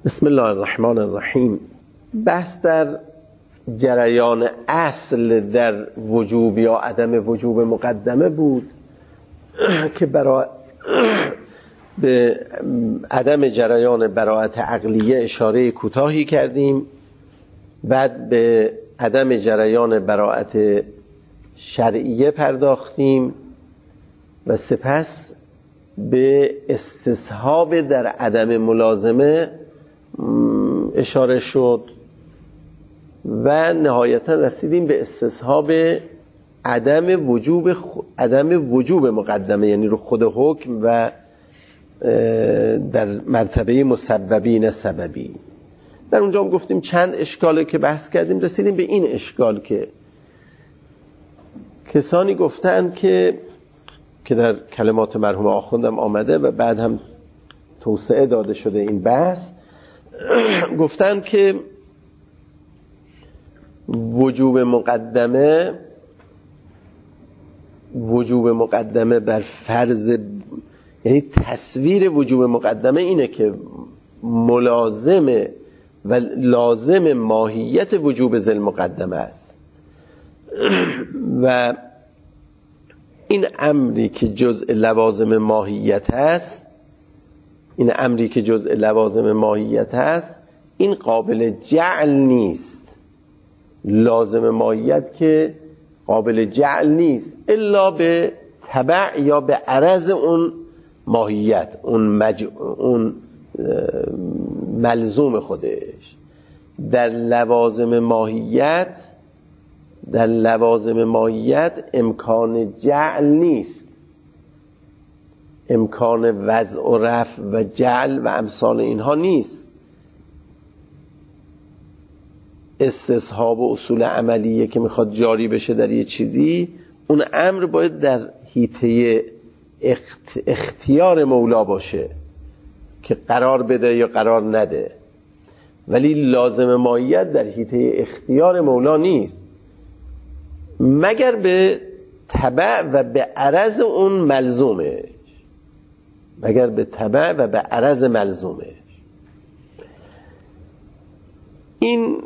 بسم الله الرحمن الرحیم. بحث در جریان اصل در وجوب یا عدم وجوب مقدمه بود که به عدم جریان براءت عقلیه اشاره کوتاهی کردیم، بعد به عدم جریان براءت شرعیه پرداختیم و سپس به استصحاب در عدم ملازمه اشاره شد و نهایتا رسیدیم به استصحاب عدم وجوب مقدمه، یعنی رو خود حکم و در مرتبه مسببین سببی. در اونجا هم گفتیم چند اشکاله که بحث کردیم، رسیدیم به این اشکال که کسانی گفتن که در کلمات مرحوم آخوندم آمده و بعد هم توسعه داده شده این بحث، گفتن که وجوب مقدمه بر فرض، یعنی تصویر وجوب مقدمه اینه که ملازم و لازم ماهیت وجوب ذل مقدمه است و این امری که جزء لوازم ماهیت هست، این قابل جعل نیست. لازم ماهیت که قابل جعل نیست الا به تبع یا به عرض اون ماهیت، اون ملزوم خودش. در لوازم ماهیت امکان جعل نیست، امکان وضع و رفع و جعل و امثال اینها نیست. استصحاب و اصول عملیه که میخواد جاری بشه در یه چیزی، اون امر باید در حیطه اختیار مولا باشه که قرار بده یا قرار نده، ولی لازم ماهیت در حیطه اختیار مولا نیست مگر به تبع و به عرض اون ملزومش، این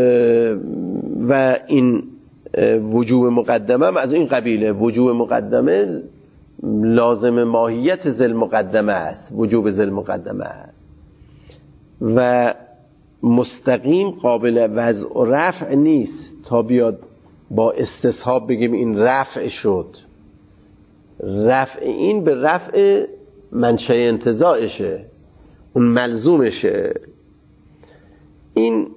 و این وجوب مقدمه هم از این قبیله. وجوب مقدمه لازم ماهیت ذل مقدمه است، وجوب ذل مقدمه است و مستقیم قابل وضع و رفع نیست تا بیاد با استصحاب بگیم این رفع شد. رفع این به رفع منشأ انتزاعشه، اون ملزومشه. این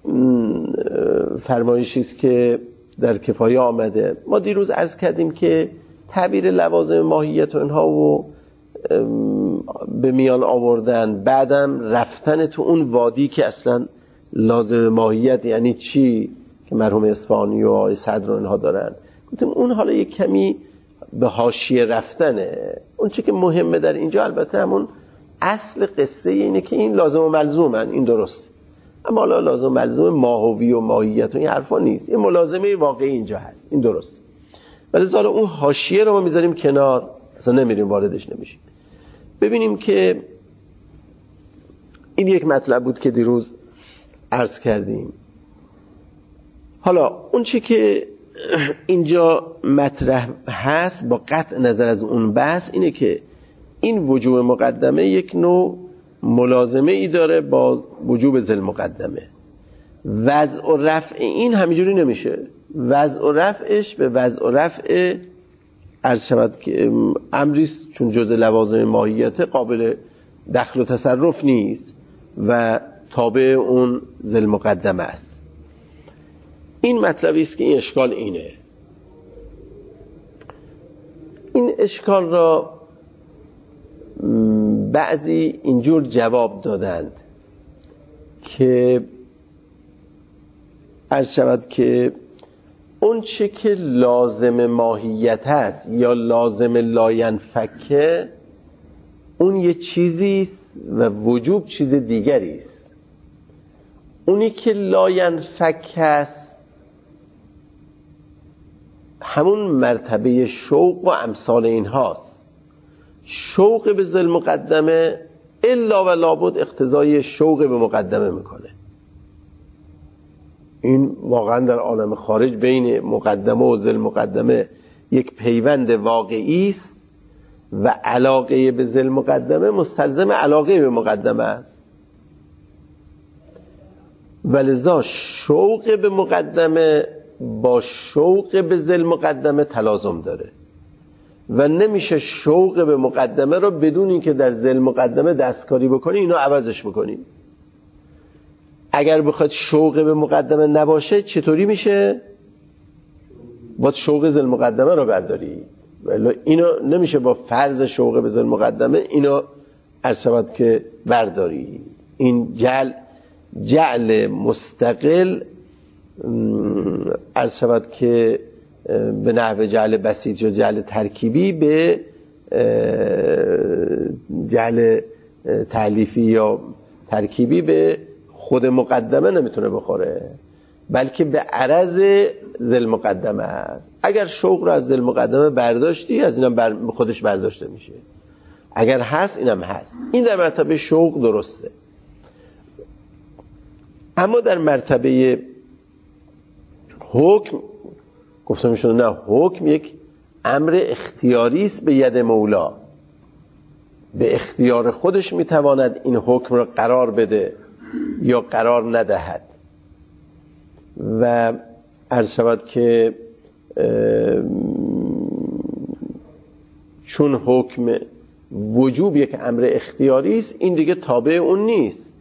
فرمایشی است که در کفایه آمده. ما دیروز عرض کردیم که تعبیر لوازم ماهیت و اینها و به میان آوردن، بعدم رفتن تو اون وادی که اصلا لازم ماهیت یعنی چی که مرحوم اصفهانی و آقای صدر و اینها دارن، گفتیم اون حالا یک کمی به حاشیه رفتنه. اون چی که مهمه در اینجا البته همون اصل قصه اینه که این لازم و ملزومن، این درست، اما حالا لازم و ملزوم ماهوی و ماهیت و این حرفا نیست، این ملازمه واقعی اینجا هست، این درست. ولی حالا اون حاشیه رو ما میذاریم کنار، اصلا نمیریم واردش نمیشیم. ببینیم که این یک مطلب بود که دیروز عرض کردیم. حالا اون چی که اینجا مطرح هست با قطع نظر از اون بحث اینه که این وجوب مقدمه یک نوع ملازمه ای داره با وجوب ذل مقدمه. وضع و رفع این همینجوری نمیشه. وضع و رفعش به وضع و رفع عرض شود که امریست، چون جزء لوازم ماهیت قابل دخل و تصرف نیست و تابع اون ذل مقدمه است. این مطلبی است که این اشکال اینه. این اشکال را بعضی اینجور جواب دادند که عرض شود که اون چه که لازم ماهیت هست یا لازم لاینفکه اون یه چیزیست و وجوب چیز دیگری است. اونی که لاینفک هست همون مرتبه شوق و امثال این هاست. شوق به ذل مقدمه الا و لابد اقتضای شوق به مقدمه میکنه. این واقعا در عالم خارج بین مقدمه و ذل مقدمه یک پیوند واقعی است و علاقه به ذل مقدمه مستلزم علاقه به مقدمه است، ولذا شوق به مقدمه با شوق به ذل مقدمه تلازم داره و نمیشه شوق به مقدمه رو بدون اینکه در ذل مقدمه دستکاری بکنی اینو عوضش بکنیم. اگر بخواد شوق به مقدمه نباشه چطوری میشه؟ باید شوق ذل مقدمه رو برداری، ولی اینو نمیشه با فرض شوق به ذل مقدمه اینو ارشبت که برداری. این جعل مستقل ارشبت که به نحو جعل بسیط یا جعل ترکیبی به جعل تألیفی یا ترکیبی به خود مقدمه نمیتونه بخوره، بلکه به عرض ذل مقدمه است. اگر شوق رو از ذل مقدمه برداشتی از اینم خودش برداشته میشه، اگر هست اینم هست. این در مرتبه شوق درسته. اما در مرتبه حکم گفتم میشونه نه، حکم یک امر اختیاری است به ید مولا، به اختیار خودش میتواند این حکم را قرار بده یا قرار ندهد. و عرض شود که چون حکم وجوب یک امر اختیاری است، این دیگه تابع اون نیست.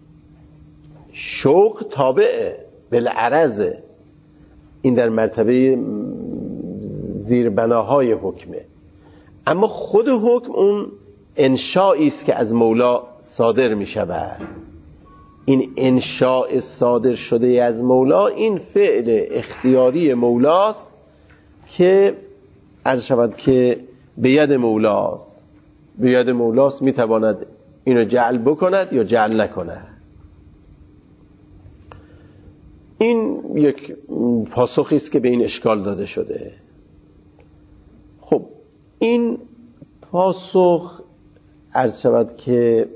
شوق تابعه بالعرضه. این در مرتبه زیربناهای حکمه. اما خود حکم اون انشایی است که از مولا صادر می شود. این انشاء صادر شده از مولا این فعل اختیاری مولاست که عرض شود که به ید مولاست. به ید مولاست، می تواند اینو جعل بکند یا جعل نکند. این یک پاسخی است که به این اشکال داده شده. خب این پاسخ عرض شود که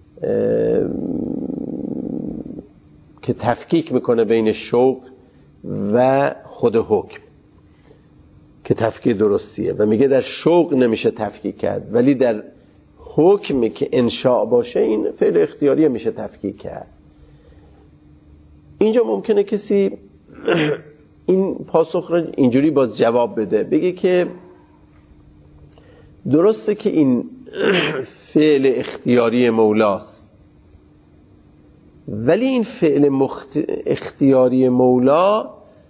تفکیک میکنه بین شوق و خود حکم، که تفکیک درستیه و میگه در شوق نمیشه تفکیک کرد، ولی در حکم که انشاء باشه این فعل اختیاری میشه تفکیک کرد. اینجا ممکنه کسی این پاسخ رو اینجوری باز جواب بده، بگه که درسته که این فعل اختیاری مولاست، ولی این فعل اختیاری مولا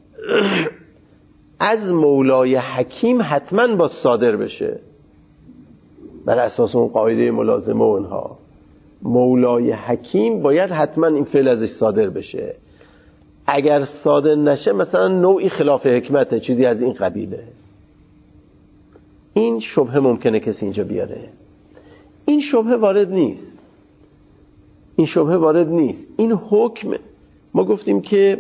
از مولای حکیم حتما باید صادر بشه بر اساس اون قاعده ملازمه و اینها. مولای حکیم باید حتما این فعل ازش صادر بشه. اگر صادر نشه مثلا نوعی خلاف حکمته، چیزی از این قبیله. این شبهه ممکنه کسی اینجا بیاره. این شبهه وارد نیست. این حکم ما گفتیم که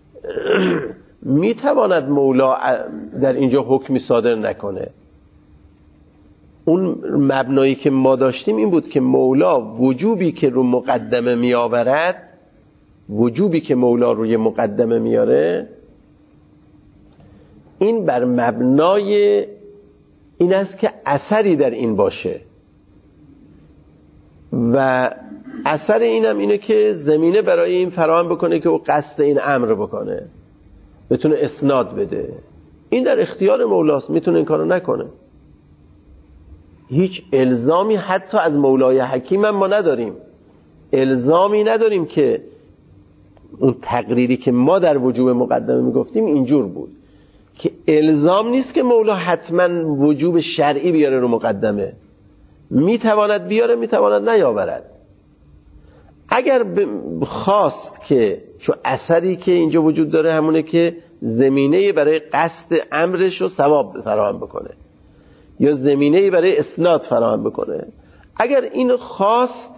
میتواند مولا در اینجا حکمی صادر نکنه. اون مبنایی که ما داشتیم این بود که مولا وجوبی که رو مقدمه میآورد، وجوبی که مولا روی مقدمه میاره، این بر مبنای این است که اثری در این باشه و اثر اینم اینه که زمینه برای این فراهم بکنه که او قصد این امر بکنه، بتونه اسناد بده. این در اختیار مولاست، میتونه این کارو نکنه. هیچ الزامی حتی از مولای حکیم هم ما نداریم. الزامی نداریم که اون تقریری که ما در وجوب مقدمه میگفتیم اینجور بود که الزام نیست که مولا حتما وجوب شرعی بیاره رو مقدمه. میتواند بیاره، میتواند نیاورد. اگر خواست که چون اثری که اینجا وجود داره همونه که زمینه برای قصد امرش رو ثواب فراهم بکنه یا زمینه برای اسناد فراهم بکنه، اگر این خواست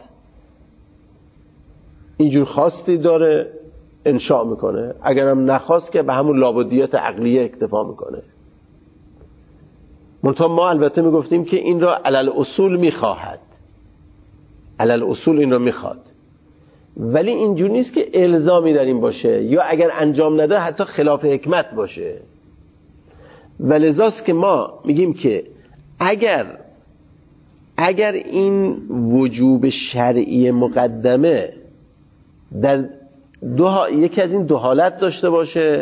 اینجور خواستی داره انشاء میکنه، اگرم نخواست که به همون لابدیت عقلیه اکتفا میکنه. منتها ما البته میگفتیم که این را علل اصول میخواهد، علل اصول این رو میخواد، ولی اینجور نیست که الزامی در این باشه، یا اگر انجام نده حتی خلاف حکمت باشه. ولذاست که ما میگیم که اگر این وجوب شرعی مقدمه در یکی از این دو حالت داشته باشه،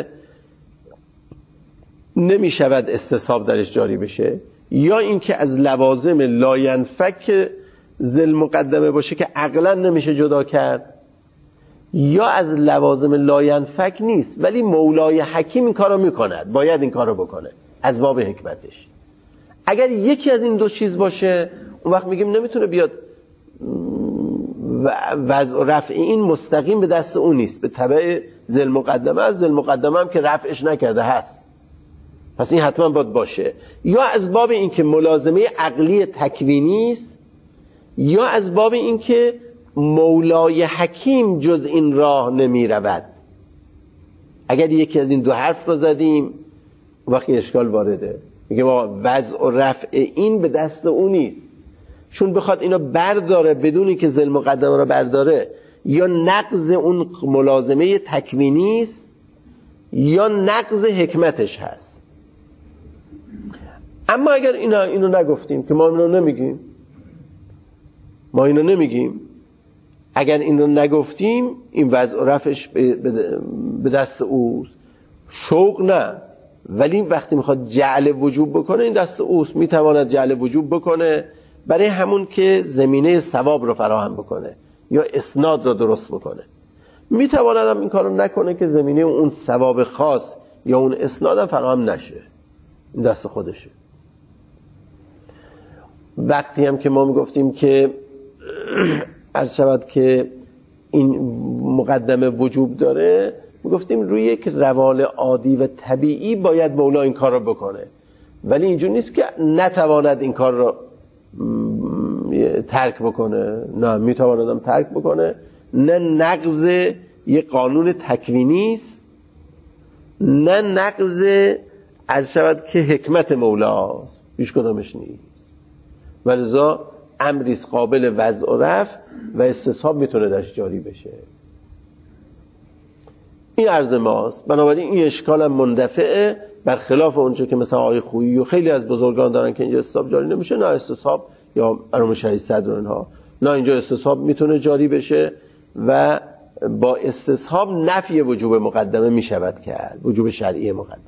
نمی شود استصحاب درش جاری بشه، یا اینکه از لوازم لاینفک ذل مقدمه باشه که عقلا نمیشه جدا کرد، یا از لوازم لاینفک نیست ولی مولای حکیم این کارو میکند، باید این کارو بکنه از باب حکمتش. اگر یکی از این دو چیز باشه، اون وقت میگیم نمیتونه بیاد وضع و رفع این مستقیم به دست اون نیست، به تبع ذل مقدمه. از ذل مقدمه هم که رفعش نکرده هست، پس این حتما باید باشه. یا از باب این که ملازمه عقلی تکوینی است، یا از باب این که مولای حکیم جز این راه نمی رود. اگر یکی از این دو حرف رو زدیم وقتی اشکال وارده، میگه ما وضع و رفع این به دست اون نیست، چون بخواد اینو برداره بدون که ذل مقدمه رو برداره، یا نقض اون ملازمه تکوینی است یا نقض حکمتش هست. اما اگر اینو نگفتیم که ما اینو نمیگیم، اگر اینو نگفتیم این وضع و رفعش به دست اوست، شوق نه، ولی وقتی میخواد جعل وجوب بکنه این دست اوست، میتواند جعل وجوب بکنه برای همون که زمینه ثواب رو فراهم بکنه یا اسناد رو درست بکنه. میتواند هم این کارو نکنه که زمینه اون ثواب خاص یا اون اسناد هم فراهم نشه، این دست خودشه. وقتی هم که ما میگفتیم که عرض شود که این مقدمه وجوب داره، میگفتیم روی یک روال عادی و طبیعی باید مولا این کار رو بکنه، ولی اینجور نیست که نتواند این کار رو ترک بکنه. نه، میتواند هم ترک بکنه. نه نقض یک قانون تکوینی است، نه نقض عرض شود که حکمت مولاست، هیچ کدامش نیست. ولذا امریز قابل وضع و رفع و استصحاب میتونه درش جاری بشه. این عرض ماست. بنابراین این اشکال هم مندفعه، برخلاف اونجا که مثلا آقای خویی و خیلی از بزرگان دارن که اینجا استصحاب جاری نمیشه. نه، استصحاب یا مرحوم شهید صدر و اینها، نه، اینجا استصحاب میتونه جاری بشه و با استصحاب نفی وجوب مقدمه میشود کرد، وجوب شرعی مقدمه،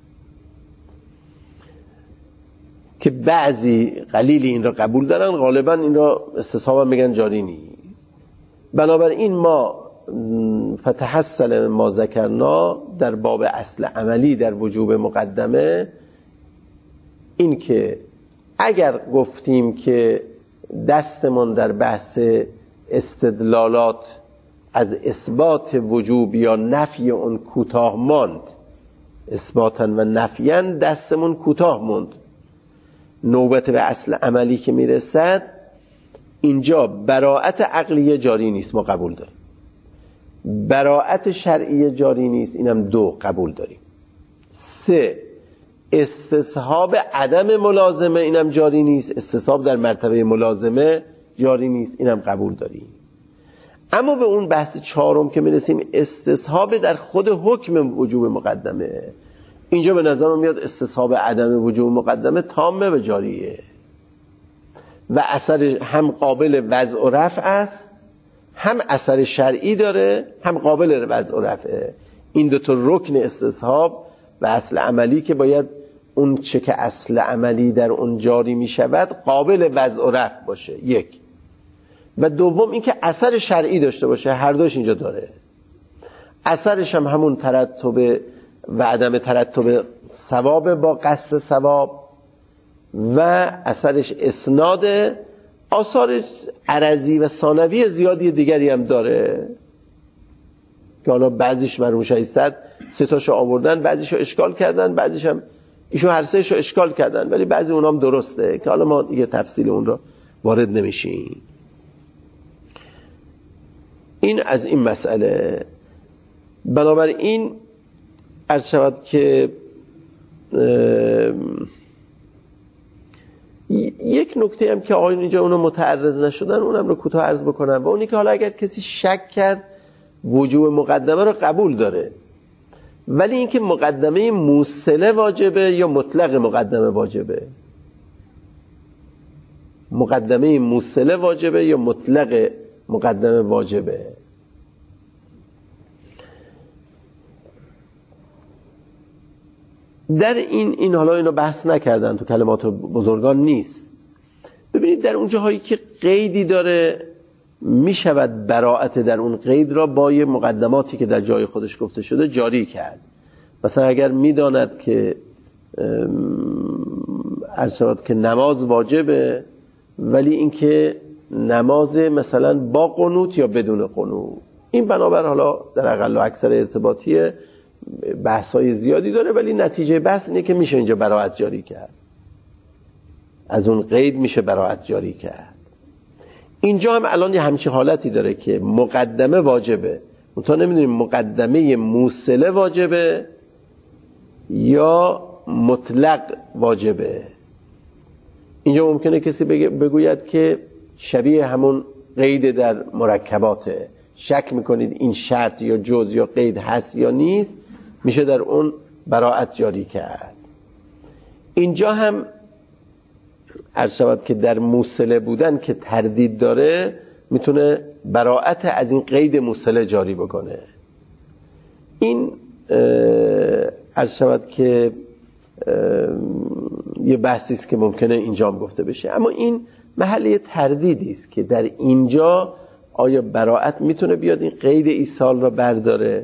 که بعضی قلیلی این را قبول دارن، غالبا این را استصحاب هم میگن جاری نیست. بنابراین ما فتحصل ما ذکرنا در باب اصل عملی در وجوب مقدمه این که اگر گفتیم که دستمون در بحث استدلالات از اثبات وجوب یا نفی اون کوتاه ماند، اثباتا و نفیاً دستمون کوتاه ماند، نوبت به اصل عملی که میرسد اینجا براءت عقلیه جاری نیست، ما قبول داریم. براءت شرعیه جاری نیست، اینم 2 قبول داریم. 3 استصحاب عدم ملازمه، اینم جاری نیست، استصحاب در مرتبه ملازمه جاری نیست، اینم قبول داریم. اما به اون بحث 4 که میرسیم، استصحاب در خود حکم وجوب مقدمه، اینجا به نظر میاد استصحاب عدم وجوب مقدمه تامه و جاریه و اثر هم قابل وضع و رفع است، هم اثر شرعی داره، هم قابل وضع و رفعه. این 2 تا رکن استصحاب و اصل عملی که باید اون چه که اصل عملی در اون جاری می شود قابل وضع و رفع باشه، 1. و دوم این که اثر شرعی داشته باشه، هر دوش اینجا داره. اثرش هم همون ترتب و عدم ترتب ثواب با قصد ثواب، و اثرش اسناد، آثار عرضی و ثانوی زیادی دیگری هم داره که حالا بعضیش مرحوم شهید صدر 3 تاشو آوردن، بعضیشو اشکال کردن، بعضیش هم ایشون هر 3شو اشکال کردن، ولی بعضی اونام درسته که حالا ما دیگه تفصیل اون رو وارد نمیشیم. این از این مسئله. بنابراین عرض شود که یک نکته هم که آقایون اینجا اونو متعرض نشدن اونم رو کوتاه عرض بکنم، و اونی که حالا اگر کسی شک کرد وجوب مقدمه رو قبول داره، ولی اینکه مقدمه موصله واجبه یا مطلق مقدمه واجبه، مقدمه موصله واجبه یا مطلق مقدمه واجبه. در این حالا اینو بحث نکردن، تو کلمات بزرگان نیست. ببینید در اون جاهایی که قیدی داره میشود براءت در اون قید را با یه مقدماتی که در جای خودش گفته شده جاری کرد. مثلا اگر میداند که عرض شود که نماز واجبه، ولی اینکه نماز مثلا با قنوت یا بدون قنوت، این بنابر حالا در اقل و اکثر ارتباطی بحث‌های زیادی داره، ولی نتیجه بحث اینه که میشه اینجا براءت جاری کرد، از اون قید میشه براءت جاری کرد. اینجا هم الان یه همچین حالتی داره که مقدمه واجبه، منتها نمیدونیم مقدمه موصله واجبه یا مطلق واجبه. اینجا ممکنه کسی بگوید که شبیه همون قید در مرکباته، شک میکنید این شرط یا جز یا قید هست یا نیست، میشه در اون براءت جاری کرد. اینجا هم عرض شود که در موصله بودن که تردید داره میتونه براءت از این قید موصله جاری بکنه. این عرض شود که یه بحثی است که ممکنه اینجا هم گفته بشه، اما این محل تردیدی است که در اینجا آیا براءت میتونه بیاد این قید ایصال را برداره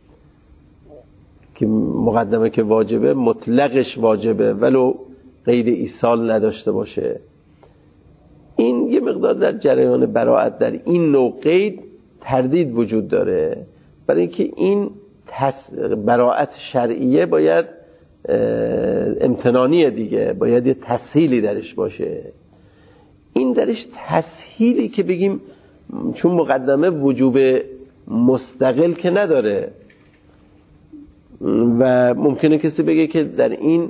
که مقدمه که واجبه مطلقش واجبه ولو قید ایصال نداشته باشه. این یه مقدار در جریان براءت در این نوع قید تردید وجود داره، برای اینکه این براءت شرعیه باید امتنانیه دیگه، باید یه تسهیلی درش باشه. این درش تسهیلی که بگیم چون مقدمه وجوب مستقل که نداره و ممکنه کسی بگه که در این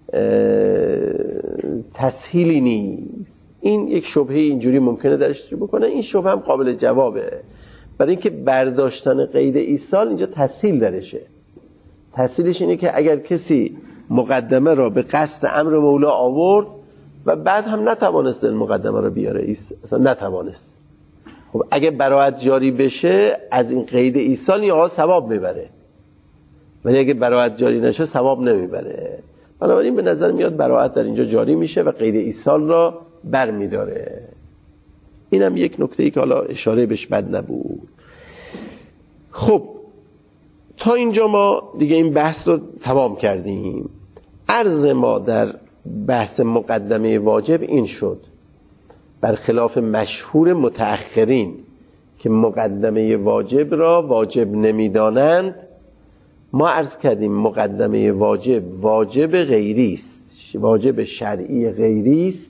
تسهیلی نیست، این یک شبهه اینجوری ممکنه درش بکنه. این شبهه هم قابل جوابه، برای اینکه برداشتن قید ایصال اینجا تسهیل درشه. تسهیلش اینه که اگر کسی مقدمه را به قصد امر مولا آورد و بعد هم نتوانست این مقدمه را بیاره، اصلا نتوانست، خب اگه براءت جاری بشه از این قید ایصال یا ثواب میبره، ولی اگه براءت جاری نشه ثواب نمیبره. بنابراین به نظر میاد براءت در اینجا جاری میشه و قید ایصال را بر میداره. اینم یک نکته‌ای که حالا اشاره بهش بد نبود. خب تا اینجا ما دیگه این بحث رو تمام کردیم. عرض ما در بحث مقدمه واجب این شد، برخلاف مشهور متأخرین که مقدمه واجب را واجب نمیدانند، ما عرض کردیم مقدمه واجب غیری است، واجب شرعی غیری است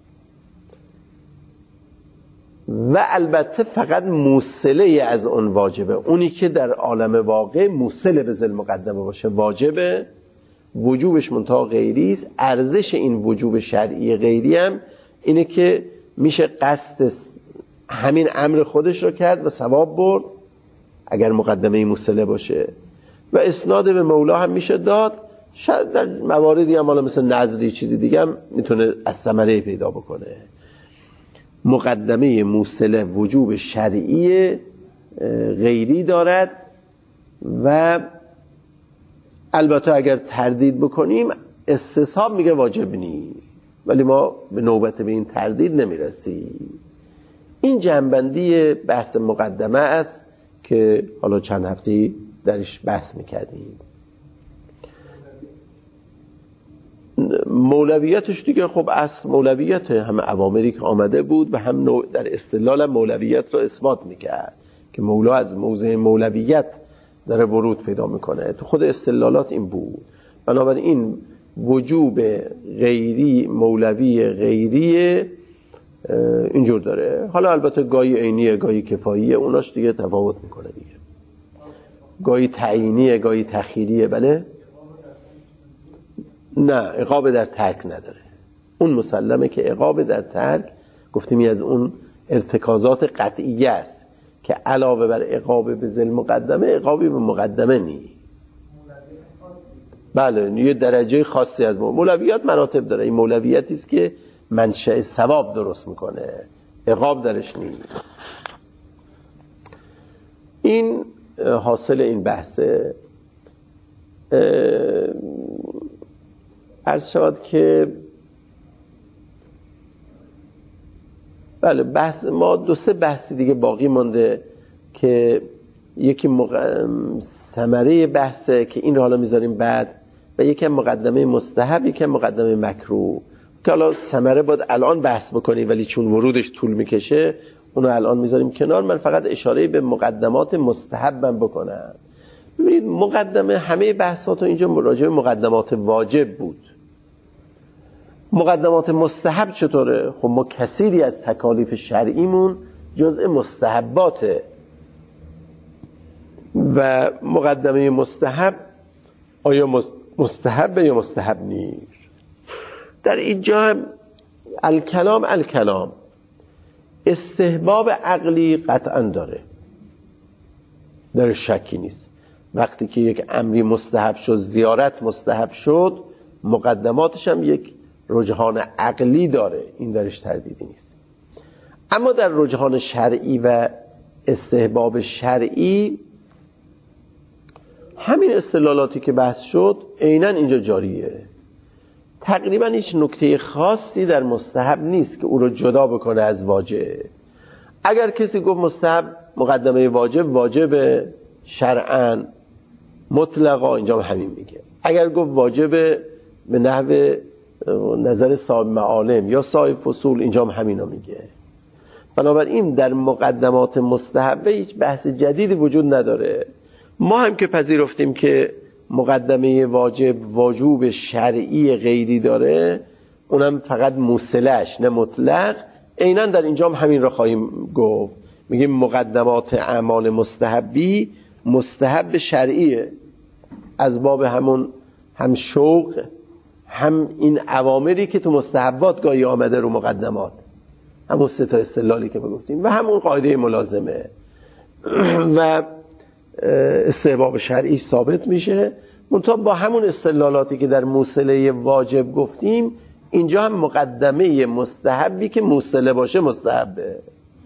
و البته فقط موصله از اون واجبه، اونی که در عالم واقع موصله به ذل مقدمه باشه واجبه، وجوبش منتها غیری است. ارزش این وجوب شرعی غیری هم اینه که میشه قصد همین امر خودش رو کرد و ثواب برد اگر مقدمه موصله باشه، و اسناد به مولا هم میشه داد. شاید در مواردی هم مثل نظری چیزی دیگه هم میتونه از ثمره پیدا بکنه. مقدمه موصله وجوب شرعی غیری دارد و البته اگر تردید بکنیم استصحاب میگه واجب نیست، ولی ما به نوبت به این تردید نمیرسیم. این جنبندی بحث مقدمه است که حالا چند هفته درش بحث میکردیم. مولویتش دیگه خب اصل مولویت همه اوامری که آمده بود و هم در استدلال مولویت را اثبات میکرد که مولا از موضع مولویت داره ورود پیدا میکنه، تو خود استدلالات این بود. بنابراین وجوب غیری مولوی غیری اینجور داره. حالا البته گاهی عینیه گاهی کفاییه، اوناش دیگه تفاوت میکنه دیگه، گاهی تعیینیه گاهی تخییریه. بله نه عقاب در ترک نداره، اون مسلمه که عقاب در ترک گفتیم از اون ارتکازات قطعیه است که علاوه بر عقاب به ذل مقدمه عقابی به مقدمه نیست. بله یه درجه خاصی از مولویت مراتب داره. این مولویتی است که منشأ ثواب درست میکنه، عقاب درش نیست. این حاصل این بحثه. عرض شود که بله بحث ما 2-3 بحث دیگه باقی مونده که یکی ثمره بحثه که این رو حالا میذاریم بعد، و یکی مقدمه مستحب، یکی مقدمه مکروه که حالا ثمره باید الان بحث بکنیم ولی چون ورودش طول میکشه اونو الان میذاریم کنار. من فقط اشاره به مقدمات مستحبم بکنم. ببینید مقدمه همه بحثات اینجا راجع به مقدمات واجب بود. مقدمات مستحب چطوره؟ خب ما کثیری از تکالیف شرعیمون جزء مستحباته و مقدمه مستحب آیا مستحب یا مستحب نیست؟ در اینجا هم الکلام استحباب عقلی قطعا داره، در شکی نیست. وقتی که یک امری مستحب شد، زیارت مستحب شد، مقدماتش هم یک رجحان عقلی داره، این درش تردیدی نیست. اما در رجحان شرعی و استحباب شرعی همین استدلالاتی که بحث شد عیناً اینجا جاریه. تقریبا هیچ نکته خاصی در مستحب نیست که او رو جدا بکنه از واجب. اگر کسی گفت مستحب مقدمه واجب شرعاً مطلقا، اینجا همین میگه. اگر گفت واجب به نحو نظر صاحب معالم یا صاحب فصول، اینجا همینو میگه. بنابراین در مقدمات مستحبه هیچ بحث جدیدی وجود نداره. ما هم که پذیرفتیم که مقدمه واجب وجوب شرعی غیری داره، اونم فقط موصلش نه مطلق، عیناً در اینجا همین رو خواهیم گفت. میگیم مقدمات اعمال مستحبی مستحب شرعیه، از باب همون هم شوق هم این اوامری که تو مستحبات گاهی آمده رو مقدمات، همون 3 تا استدلالی که گفتیم و همون قاعده ملازمه و استحباب شرعی ثابت میشه. منتها با همون استدلالاتی که در موصله واجب گفتیم، اینجا هم مقدمه مستحبی که موصله باشه مستحبه.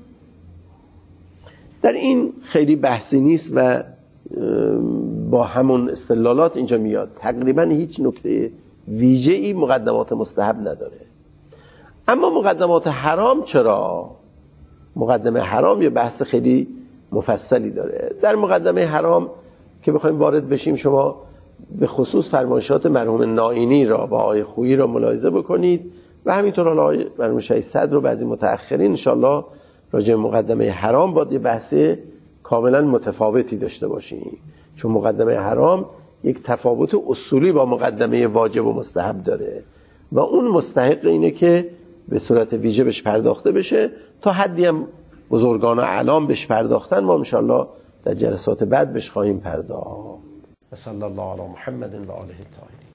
در این خیلی بحثی نیست و با همون استدلالات اینجا میاد. تقریبا هیچ نکته ویژه‌ای مقدمات مستحب نداره. اما مقدمات حرام چرا؟ مقدمه حرام یه بحث خیلی مفصلی داره. در مقدمه حرام که بخوایم وارد بشیم، شما به خصوص فرمایشات مرحوم نائینی را با آقای خویی را ملاحظه بکنید و همینطور آقای مرحوم شیخ صدر رو بعضی متأخرین انشالله راجع به مقدمه حرام باید یه بحث کاملا متفاوتی داشته باشیم، چون مقدمه حرام یک تفاوت اصولی با مقدمه واجب و مستحب داره و اون مستحق اینه که به صورت ویژه بهش پرداخته بشه. تا حدی هم بزرگان و اعلام بهش پرداختن، ما انشالله در جلسات بعد بهش خواهیم پرداخت. صلی الله علی محمد و آله الطاهرین.